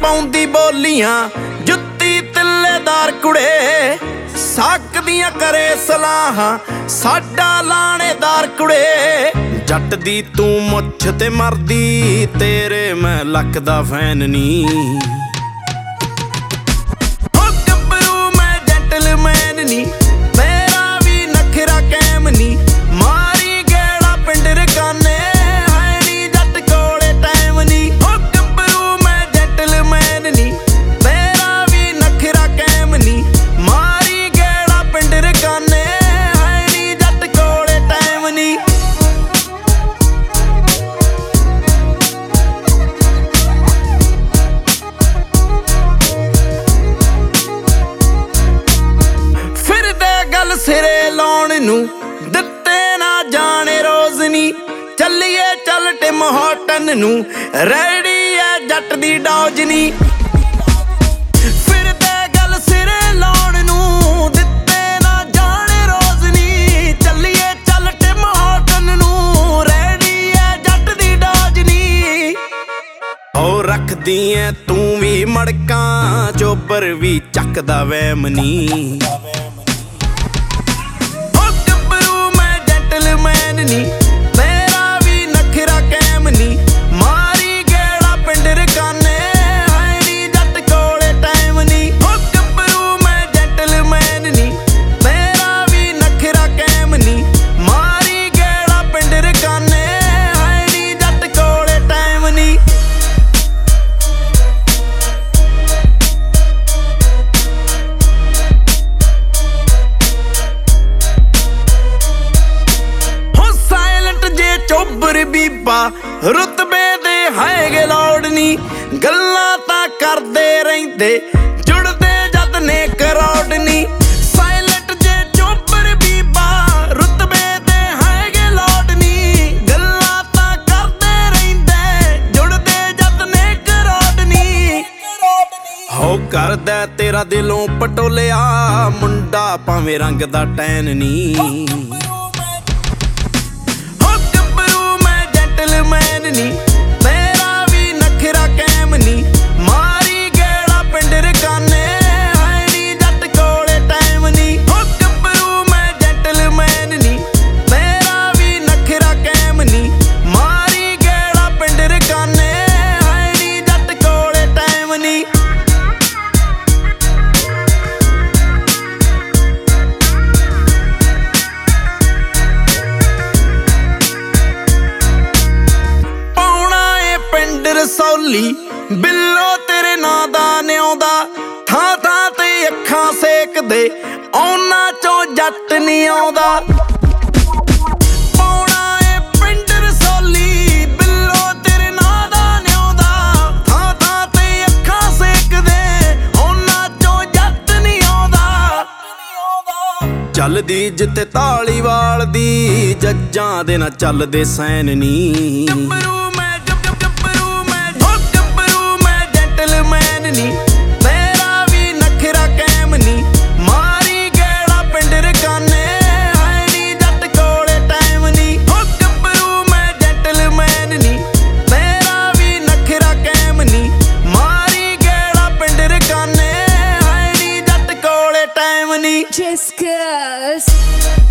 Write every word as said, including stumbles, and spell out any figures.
ਪਾਉਂਦੀ ਬੋਲੀਆਂ ਜੁੱਤੀ ਤਿੱਲੇਦਾਰ ਕੁੜੇ ਸਕਦੀਆਂ ਕਰੇ ਸਲਾਹਾਂ ਸਾਡਾ ਲਾਣੇਦਾਰ ਕੁੜੇ ਜੱਟ ਦੀ ਤੂੰ ਮੁੱਛ ਤੇ ਮਰਦੀ ਤੇਰੇ ਮੈਂ ਲੱਕ ਦਾ ਫੈਨ ਨੀ ਓ ਗੱਭਰੂ ਮੈਂ ਜੈਂਟਲਮੈਨ ਨੀ ਮੇਰਾ ਵੀ ਨਖਰਾ ਕੈਮ ਨੀ ਮਾਰੀ ਗੇੜਾ ਪਿੰਡ ਰਕਾਨੇ ਹੈ ਨੀ ਜੱਟ ਕੋਲੇ ਟਾਈਮ ਨੀ ਓ ਗੱਭਰੂ ਮੈਂ ਜੈਂਟਲਮੈਨ ਨੀ ਮੇਰਾ ਵੀ ਨਖਰਾ ਕੈਮ ਨੀ ਮਾਰੀ ਗੇੜਾ ਪਿੰਡ ਰਕਾਨੇ ਹੈ ਨੀ ਜੱਟ ਕੋਲੇ ਟਾਈਮ ਨੀ ਸਿਰੇ ਲਾਉਣ ਨੂੰ ਦਿੱਤੇ ਨਾ ਜਾਣੇ ਰੋਜ਼ ਨੀ ਚੱਲੀਏ ਚੱਲ ਟਿਮ ਹੋਟਨ ਨੂੰ ਰੈਡੀ ਐ ਜੱਟ ਦੀ ਡੌਜ ਨੀ ਫਿਰਦੇ ਗੱਲ ਸਿਰੇ ਲਾਉਣ ਨੂੰ ਦਿੱਤੇ ਨਾ ਜਾਣੇ ਰੋਜ਼ ਨੀ ਚੱਲੀਏ ਚੱਲ ਟਿਮ ਹੋਟਨ ਨੂੰ ਰੈਡੀ ਐ ਜੱਟ ਦੀ ਡੌਜ ਨੀ ਹੋ ਰੱਖਦੀ ਐ ਤੂੰ ਵੀ ਮੜਕਾਂ ਚੋਬਰ ਵੀ ਚੱਕਦਾ ਵੈਮ ਨੀ ਨੀ ਮੇਰਾ ਵੀ ਨਖਰਾ ਕੈਮ ਨੀ ਮਾਰੀ ਗੇੜਾ ਪਿੰਡ ਰਕਾਨੇ ਹੈ ਨੀ ਜੱਟ ਕੋਲੇ ਟਾਈਮ ਨੀ ਓ ਗੱਭਰੂ ਮੈਂ ਜੈਂਟਲਮੈਨ ਨੀ ਮੇਰਾ ਵੀ ਨਖਰਾ ਕੈਮ ਨੀ ਮਾਰੀ ਗੇੜਾ ਪਿੰਡ ਰਕਾਨੇ ਹੈ ਨੀ ਜੱਟ ਕੋਲੇ ਟਾਈਮ ਨੀ ਚੋਬਰ ਬੀਬਾ ਰੁਤਬੇ ਦੇ ਹੈਗੇ ਲੋੜ ਨੀ ਗੱਲਾਂ ਤਾਂ ਕਰਦੇ ਰਹਿੰਦੇ ਜੁੜਦੇ ਜਦ ਨੇ ਕਰੌੜ ਨੀ ਸਾਇਲੈਂਟ ਜੇ ਚੋਬਰ ਬੀਬਾ ਰੁਤਬੇ ਦੇ ਹੈਗੇ ਲੋੜ ਨੀ ਗੱਲਾਂ ਤਾਂ ਕਰਦੇ ਰਹਿੰਦੇ ਜੁੜਦੇ ਜਦ ਨੇ ਕਰੌੜ ਨੀ ਹੋ ਕਰਦਾ ਤੇਰਾ ਦਿਲੋਂ ਪਟੋਲਿਆ ਮੁੰਡਾ ਭਾਵੇਂ ਰੰਗ ਦਾ ਟੈਨ ਨੀ ਜੈਂਟਲਮੈਨ ਨੀ ਮੇਰਾ ਵੀ ਨਖਰਾ ਕੈਮ ਨੀ ਮਾਰੀ ਗੇੜਾ ਪਿੰਡ ਰਕਾਨੇ ਹੈ ਨੀ ਜੱਟ ਕੋਲੇ ਟਾਈਮ ਨੀ ਓ ਗੱਭਰੂ ਮੈਂ ਜੈਂਟਲਮੈਨ ਨੀ ਮੇਰਾ ਵੀ ਨਖਰਾ ਕੈਮ ਨੀ ਮਾਰੀ ਗੇੜਾ ਪਿੰਡ ਰਕਾਨੇ ਹੈ ਨੀ ਜੱਟ ਕੋਲੇ ਟਾਈਮ ਨੀ ਰਸੌਲੀ ਬਿੱਲੋ ਤੇਰੇ ਨਾਂ ਦਾ ਨਿਆਉਂਦਾ ਥਾਂ ਥਾਂ ਤੇ ਅੱਖਾਂ ਸੇਕਦੇ ਉਹਨਾਂ ਚੋਂ ਜੱਟ ਨਹੀਂ ਆਉਂਦਾ ਪਾਉਣਾ ਏ ਪਿੰਡ ਰਸੌਲੀ ਬਿੱਲੋ ਤੇਰੇ ਨਾਂ ਦਾ ਨਿਆਉਂਦਾ ਥਾਂ ਥਾਂ ਤੇ ਅੱਖਾਂ ਸੇਕਦੇ ਉਹਨਾਂ ਚੋਂ ਜੱਟ ਨਹੀਂ ਆਉਂਦਾ ਚੱਲਦੀ ਜਿੱਥੇ ਧਾਲੀਵਾਲ ਦੀ ਜੱਜਾਂ ਦੇ ਨਾ ਚੱਲਦੇ ਸੈਨ ਨੀ ਨੀ ਮੇਰਾ ਵੀ ਨਖਰਾ ਕੈਮ ਨੀ ਮਾਰੀ ਗੇੜਾ ਪਿੰਡ ਰਕਾਨੇ ਹੈ ਨੀ ਜੱਟ ਕੋਲੇ ਟਾਈਮ ਨੀ ਓ ਗੱਭਰੂ ਮੈਂ ਜੈਂਟਲਮੈਨ ਨੀ ਮੇਰਾ ਵੀ ਨਖਰਾ ਕੈਮ ਨੀ ਮਾਰੀ ਗੇੜਾ ਪਿੰਡ ਰਕਾਨੇ ਹੈ ਨੀ ਜੱਟ ਕੋਲੇ ਟਾਈਮ ਨੀ Just 'cause